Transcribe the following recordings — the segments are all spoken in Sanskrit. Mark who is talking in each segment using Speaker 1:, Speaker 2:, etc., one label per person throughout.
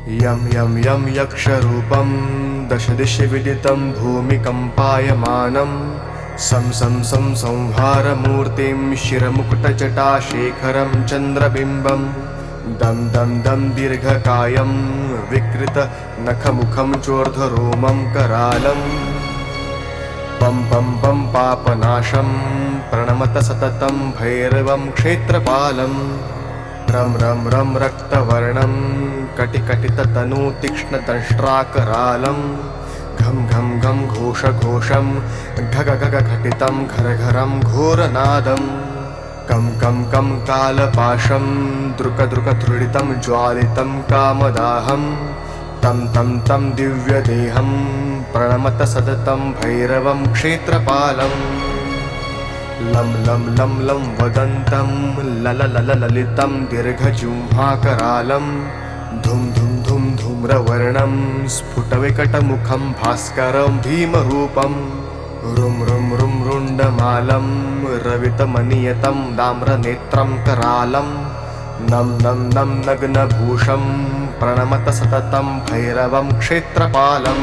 Speaker 1: यं यं यं यक्षरूपं दशदिशि विदितं भूमिकम्पायमानं सं संहारमूर्तिं शिरमुकुटजटाशेखरं चन्द्रबिम्बं दं दं दं दीर्घकायं विकृतनखमुखं चोर्ध्वरोमं करालं पं पं पं पापनाशं प्रणमत सततं भैरवं क्षेत्रपालं रं रं रं रक्तवर्णं कटिकटिततनु तीक्ष्णदंष्ट्राकरालं घं घं घं घोषघोषं घग घग घटितं घरघरं घोरनादं कं कं कं कालपाशं द्रुकद्रुकधृडितं ज्वालितं कामदाहं तं तं तं दिव्यदेहं प्रणमत सततं भैरवं क्षेत्रपालम् लं लं लं लं वदन्तं लललललितं दीर्घजिह्वाकरालं धुं धुं धुं धूम्रवर्णं स्फुटविकटमुखं भास्करं भीमरूपं रुं रुं रुं रुण्डमालं रवितमनियतं दाम्रनेत्रं करालं नं नं नं नग्नभूषं प्रणमत सततं भैरवं क्षेत्रपालम्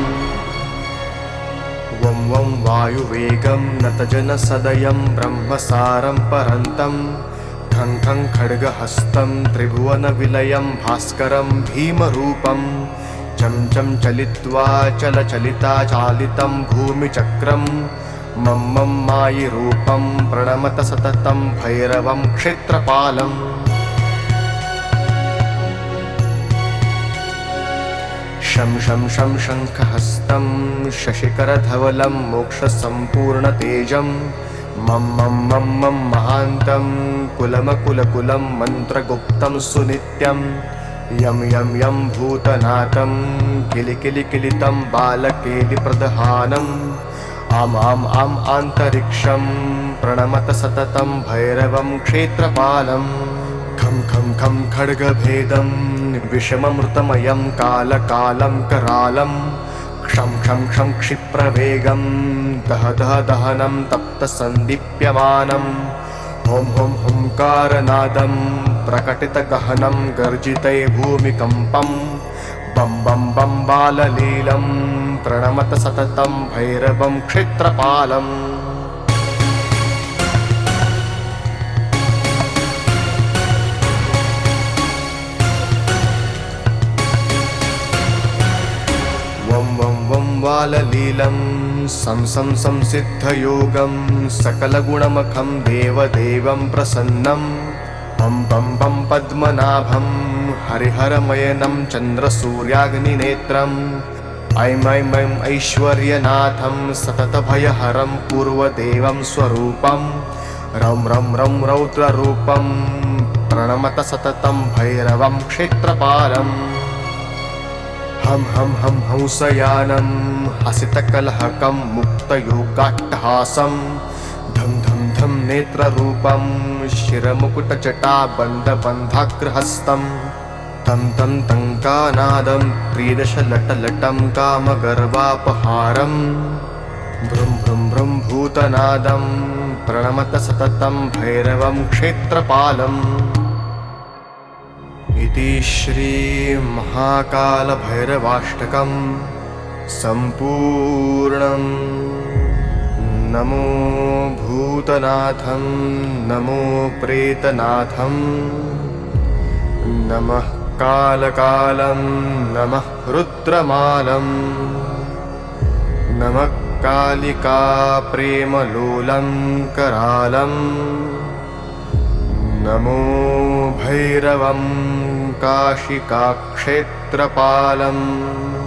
Speaker 1: वं वं वायुवेगं नतजनसदयं ब्रह्मसारं परन्तं खं खं खड्गहस्तं त्रिभुवनविलयं भास्करं भीमरूपं चं चं चलित्वा चलचलिता चालितं भूमिचक्रं मं मं मायिरूपं प्रणमत सततं भैरवं क्षेत्रपालम् शं शं शं शङ्खहस्तं शशिकरधवलं मोक्षसम्पूर्णतेजं मं मं मं मं महान्तं कुलमकुलकुलं मन्त्रगुप्तं सुनित्यं यं यं यं भूतनाथं किलिकिलिकिलितं बालकेलिप्रदहानम् आम् आम् आम् आन्तरिक्षं प्रणमत सततं भैरवं क्षेत्रपालम् खं खं खं खड्गभेदं विषममृतमयं कालकालं करालं क्षं क्षं क्षं क्षिप्रवेगं दह दह दहनं तप्तसन्दीप्यमानं हों हों हुंकारनादं प्रकटितगहनं गर्जिते भूमिकम्पं बं बं बं बाललीलं प्रणमत सततं भैरवं क्षेत्रपालम् वं वं वं वाललीलं सं संसिद्धयोगं सकलगुणमखं देवदेवं प्रसन्नं पं पं पं पद्मनाभं हरिहरमयनं चन्द्रसूर्याग्निनेत्रम् ऐं ऐं ऐं ऐश्वर्यनाथं सततभयहरं पूर्वदेवं स्वरूपं रं रं रं रौद्ररूपं प्रणमत सततं भैरवं क्षेत्रपालम् हं हं हं हंसयानं हसितकलहकं मुक्तयोगाट्टहासं धं धं धं नेत्ररूपं शिरमुकुटजटाबन्धबन्धाग्रहस्तं तं तं तङ्कानादं त्रिदशलटलटं कामगर्वापहारं भ्रुं भ्रुं भ्रुं भूतनादं प्रणमत सततं भैरवं क्षेत्रपालम् इति श्रीमहाकालभैरवाष्टकं सम्पूर्णं नमो भूतनाथं नमो प्रेतनाथं नमः कालकालं नमः रुद्रमालं नमः कालिका प्रेमलोलं करालं नमो भैरवं काशिकाक्षेत्रपालम्।